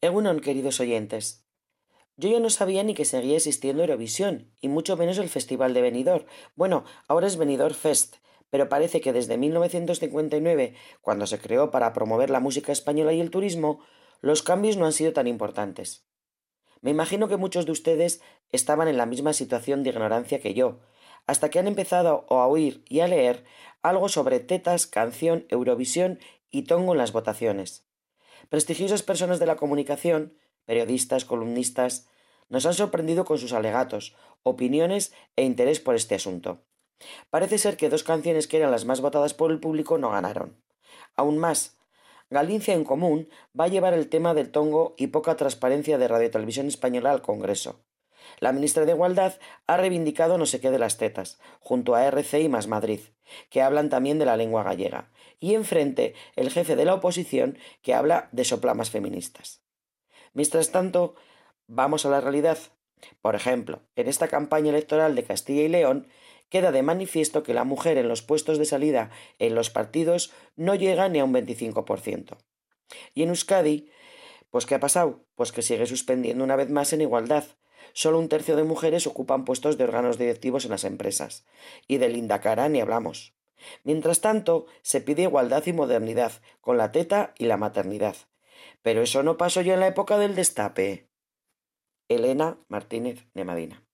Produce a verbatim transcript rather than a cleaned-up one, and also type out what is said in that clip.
Egunon, queridos oyentes. Yo ya no sabía ni que seguía existiendo Eurovisión, y mucho menos el Festival de Benidorm. Bueno, ahora es Benidorm Fest, pero parece que desde mil novecientos cincuenta y nueve, cuando se creó para promover la música española y el turismo, los cambios no han sido tan importantes. Me imagino que muchos de ustedes estaban en la misma situación de ignorancia que yo, hasta que han empezado a oír y a leer algo sobre tetas, canción, Eurovisión y tongo en las votaciones. Prestigiosas personas de la comunicación, periodistas, columnistas, nos han sorprendido con sus alegatos, opiniones e interés por este asunto. Parece ser que dos canciones que eran las más votadas por el público no ganaron. Aún más, Galicia en Común va a llevar el tema del tongo y poca transparencia de Radio Televisión Española al Congreso. La ministra de Igualdad ha reivindicado no sé qué de las tetas, junto a R C y Más Madrid, que hablan también de la lengua gallega, y enfrente el jefe de la oposición, que habla de soplamas feministas. Mientras tanto, vamos a la realidad. Por ejemplo, en esta campaña electoral de Castilla y León queda de manifiesto que la mujer en los puestos de salida en los partidos no llega ni a un veinticinco por ciento. Y en Euskadi, pues ¿qué ha pasado? Pues que sigue suspendiendo una vez más en igualdad. Solo un tercio de mujeres ocupan puestos de órganos directivos en las empresas. Y de Lindacara ni hablamos. Mientras tanto, se pide igualdad y modernidad, con la teta y la maternidad. Pero eso no pasó ya en la época del destape. Elena Martínez de Madina.